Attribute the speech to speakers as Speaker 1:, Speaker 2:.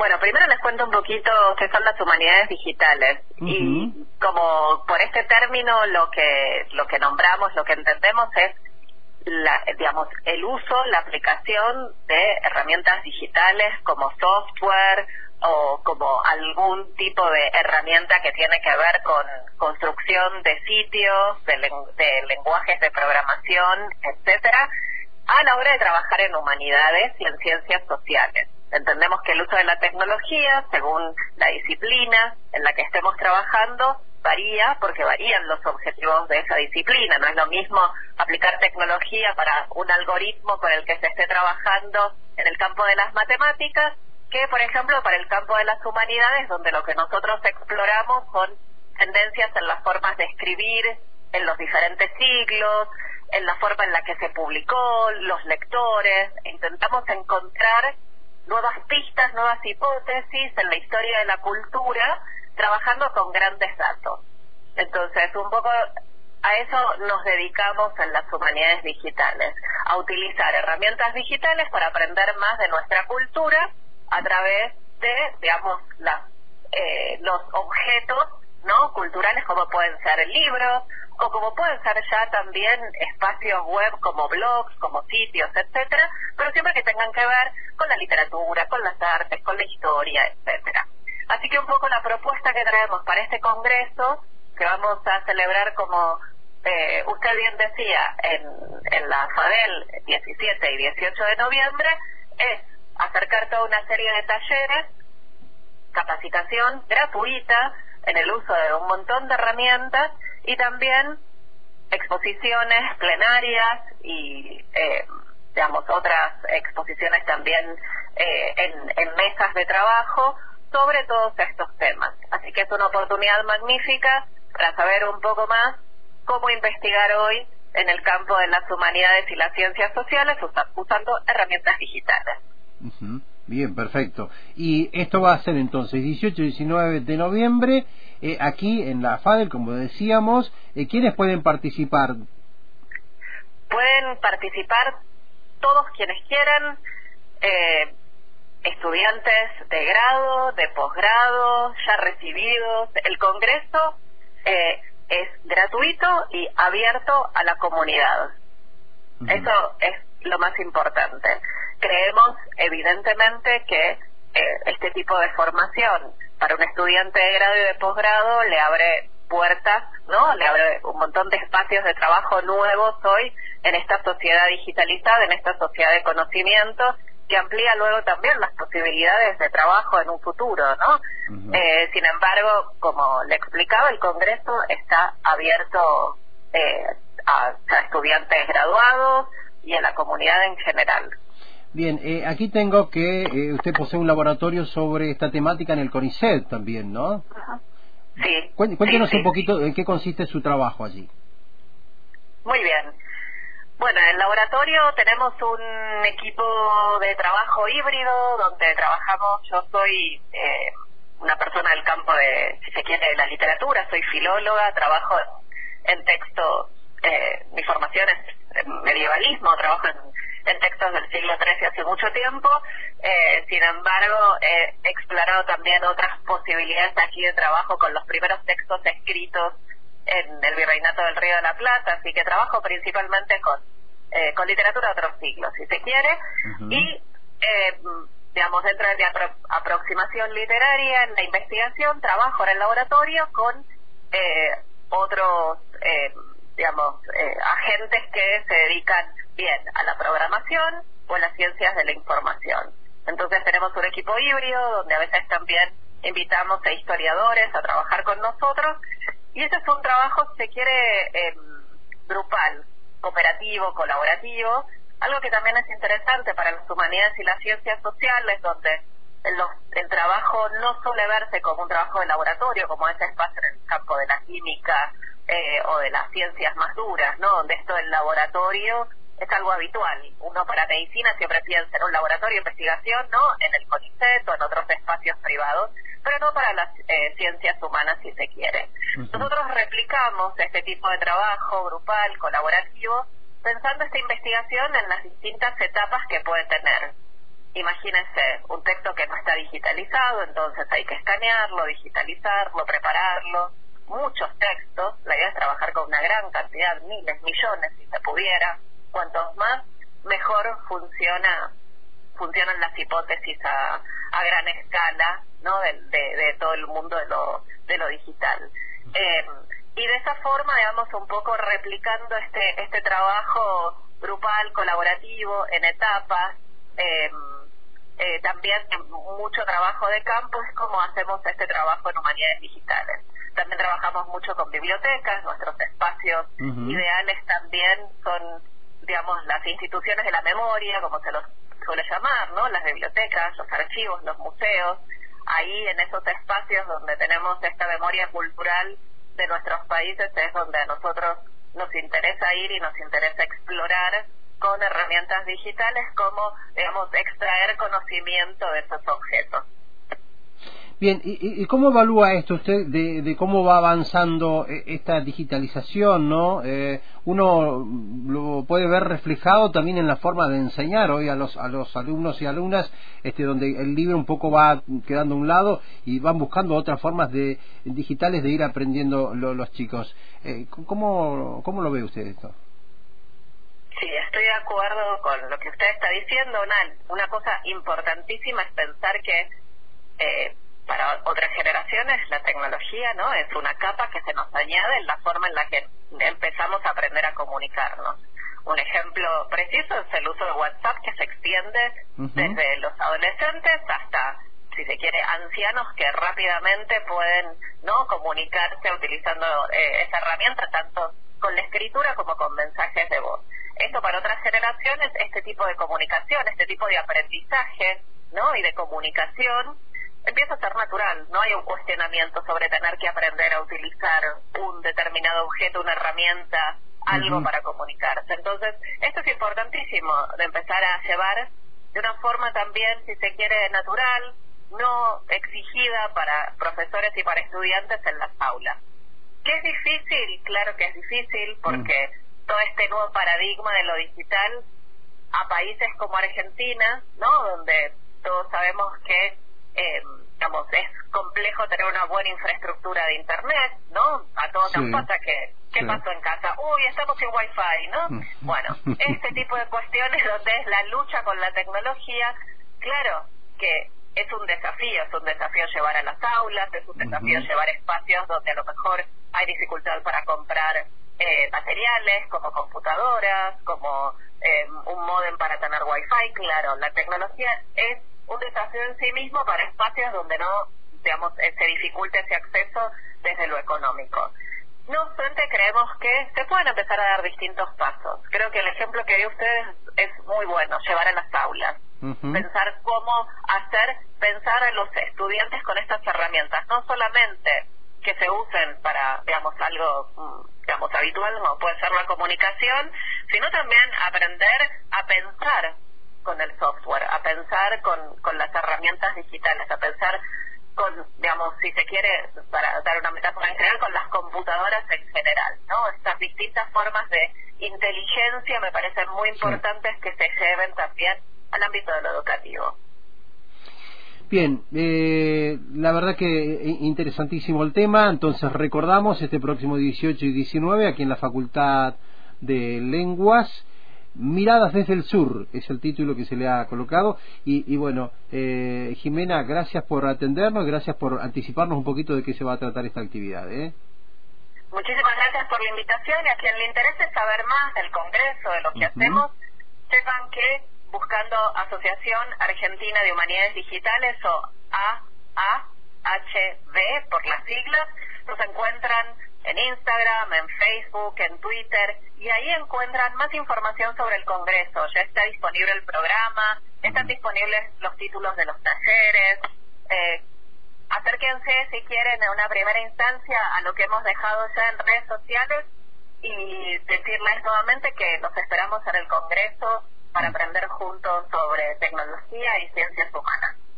Speaker 1: Bueno, primero les cuento un poquito qué son las humanidades digitales. Y como por este término lo que nombramos, lo que entendemos es digamos, el uso, la aplicación de herramientas digitales como software o como algún tipo de herramienta que tiene que ver con construcción de sitios, de lenguajes de programación, etcétera, a la hora de trabajar en humanidades y en ciencias sociales. Entendemos que el uso de la tecnología, según la disciplina en la que estemos trabajando, varía porque varían los objetivos de esa disciplina. No es lo mismo aplicar tecnología para un algoritmo con el que se esté trabajando en el campo de las matemáticas que, por ejemplo, para el campo de las humanidades, donde lo que nosotros exploramos son tendencias en las formas de escribir en los diferentes siglos, en la forma en la que se publicó, los lectores. Intentamos encontrar nuevas pistas, nuevas hipótesis en la historia de la cultura, trabajando con grandes datos. Entonces, un poco a eso nos dedicamos en las humanidades digitales, a utilizar herramientas digitales para aprender más de nuestra cultura a través de, digamos, los objetos, ¿no?, culturales, como pueden ser libros, o como pueden ser ya también espacios web como blogs, como sitios, etcétera, pero siempre que tengan que ver con la literatura, con las artes, con la historia, etcétera. Así que un poco la propuesta que traemos para este congreso, que vamos a celebrar, como usted bien decía, en la FADEL 17 y 18 de noviembre, es acercar toda una serie de talleres, capacitación gratuita en el uso de un montón de herramientas y también exposiciones plenarias y, digamos, otras exposiciones también en mesas de trabajo sobre todos estos temas. Así que es una oportunidad magnífica para saber un poco más cómo investigar hoy en el campo de las humanidades y las ciencias sociales usando herramientas digitales.
Speaker 2: Bien, perfecto. Y esto va a ser entonces 18 y 19 de noviembre, aquí en la FADEL, como decíamos. ¿Quiénes pueden participar?
Speaker 1: Pueden participar todos quienes quieran, estudiantes de grado, de posgrado, ya recibidos. El congreso es gratuito y abierto a la comunidad. Eso es lo más importante. Creemos, evidentemente, que este tipo de formación para un estudiante de grado y de posgrado le abre puertas, ¿no? Le abre un montón de espacios de trabajo nuevos hoy en esta sociedad digitalizada, en esta sociedad de conocimiento, que amplía luego también las posibilidades de trabajo en un futuro, ¿no? Sin embargo, como le explicaba, el Congreso está abierto a estudiantes graduados y a la comunidad en general.
Speaker 2: Bien, aquí tengo que usted posee un laboratorio sobre esta temática en el CONICET también, ¿no?
Speaker 1: Sí.
Speaker 2: Cuéntenos
Speaker 1: sí.
Speaker 2: un poquito en qué consiste su trabajo allí.
Speaker 1: Muy bien. Bueno, en el laboratorio tenemos un equipo de trabajo híbrido donde trabajamos. Yo soy una persona del campo de, si se quiere, de la literatura, soy filóloga, trabajo en textos, mi formación es en medievalismo, trabajo en textos del siglo XIII hace mucho tiempo. Sin embargo, he explorado también otras posibilidades aquí de trabajo con los primeros textos escritos en el Virreinato del Río de la Plata, así que trabajo principalmente con literatura de otros siglos, si se quiere, y digamos, dentro de mi aproximación literaria en la investigación, trabajo en el laboratorio con otros digamos, agentes que se dedican bien a la programación o a las ciencias de la información. Entonces tenemos un equipo híbrido donde a veces también invitamos a historiadores a trabajar con nosotros, y ese es un trabajo, si se quiere, grupal, cooperativo, colaborativo, algo que también es interesante para las humanidades y las ciencias sociales, donde el trabajo no suele verse como un trabajo de laboratorio, como ese espacio en el campo de la química o de las ciencias más duras, ¿no? Donde esto del laboratorio es algo habitual. Uno para medicina siempre piensa en un laboratorio de investigación, ¿no? En el CONICET o en otros espacios privados, pero no para las ciencias humanas, si se quiere. Nosotros replicamos este tipo de trabajo grupal, colaborativo, pensando esta investigación en las distintas etapas que puede tener. imagínense, un texto que no está digitalizado, entonces hay que escanearlo, digitalizarlo, prepararlo, muchos textos, la idea es trabajar con una gran cantidad, miles, millones, si se pudiera, cuantos más, mejor funcionan las hipótesis a gran escala, ¿no? de todo el mundo de lo digital. Y de esa forma, digamos, un poco replicando este trabajo grupal, colaborativo, en etapas, también mucho trabajo de campo es como hacemos este trabajo en humanidades digitales. También trabajamos mucho con bibliotecas, nuestros espacios ideales también son, digamos, las instituciones de la memoria, como se los suele llamar, ¿no? Las bibliotecas, los archivos, los museos, ahí en esos espacios donde tenemos esta memoria cultural de nuestros países es donde a nosotros nos interesa ir y nos interesa explorar con herramientas digitales como, digamos, extraer conocimiento de esos objetos.
Speaker 2: Bien, ¿y cómo evalúa esto usted de cómo va avanzando esta digitalización, ¿no? Uno lo puede ver reflejado también en la forma de enseñar hoy a los alumnos y alumnas, donde el libro un poco va quedando a un lado y van buscando otras formas digitales de ir aprendiendo los chicos. ¿Cómo lo ve usted esto?
Speaker 1: Sí, estoy de acuerdo con lo que usted está diciendo. Una cosa importantísima es pensar que para otras generaciones la tecnología, ¿no?, es una capa que se nos añade en la forma en la que empezamos a aprender a comunicarnos. Un ejemplo preciso es el uso de WhatsApp, que se extiende desde los adolescentes hasta, si se quiere, ancianos que rápidamente pueden, ¿no?, comunicarse utilizando esa herramienta tanto con la escritura como con mensajes de voz. Esto para otras generaciones, este tipo de comunicación, este tipo de aprendizaje, ¿no?, y de comunicación empieza a ser natural. No hay un cuestionamiento sobre tener que aprender a utilizar un determinado objeto, una herramienta, algo para comunicarse. Entonces, esto es importantísimo, de empezar a llevar de una forma también, si se quiere, natural, no exigida para profesores y para estudiantes en las aulas. ¿Qué es difícil? Claro que es difícil, porque todo este nuevo paradigma de lo digital a países como Argentina, ¿no?, donde todos sabemos que digamos, es complejo tener una buena infraestructura de internet, ¿no? A todos nos pasa que, ¿qué pasó en casa? Uy, estamos sin wifi, ¿no? Bueno, este tipo de cuestiones donde es la lucha con la tecnología, claro que es un desafío llevar a las aulas, es un desafío llevar espacios donde a lo mejor hay dificultad para comprar materiales como computadoras, como un módem para tener wifi. Claro, la tecnología es un desafío en sí mismo para espacios donde no, digamos, se dificulte ese acceso desde lo económico. No obstante, creemos que se pueden empezar a dar distintos pasos. Creo que el ejemplo que dio ustedes es muy bueno, llevar a las aulas. Pensar cómo pensar a los estudiantes con estas herramientas, no solamente que se usen para, digamos, algo, digamos, habitual, como puede ser la comunicación, sino también aprender a pensar con el software, a pensar con las herramientas digitales, a pensar con, digamos, si se quiere, para dar una metáfora en general, con las computadoras en general, ¿no? Estas distintas formas de inteligencia me parecen muy importantes que se lleven también al ámbito de lo educativo.
Speaker 2: Bien, la verdad que interesantísimo el tema. Entonces recordamos este próximo 18 y 19 aquí en la Facultad de Lenguas, Miradas desde el Sur es el título que se le ha colocado. Y bueno, Jimena, gracias por atendernos, gracias por anticiparnos un poquito de qué se va a tratar esta actividad.
Speaker 1: Muchísimas gracias por la invitación, y a quien le interese saber más del Congreso, de lo que hacemos, sepan que buscando Asociación Argentina de Humanidades Digitales, o AAHD por las siglas, nos encuentran en Instagram, en Facebook, en Twitter, y ahí encuentran más información sobre el Congreso. Ya está disponible el programa, están disponibles los títulos de los talleres. Acérquense, si quieren, en una primera instancia a lo que hemos dejado ya en redes sociales, y decirles nuevamente que los esperamos en el Congreso para aprender juntos sobre tecnología y ciencias humanas.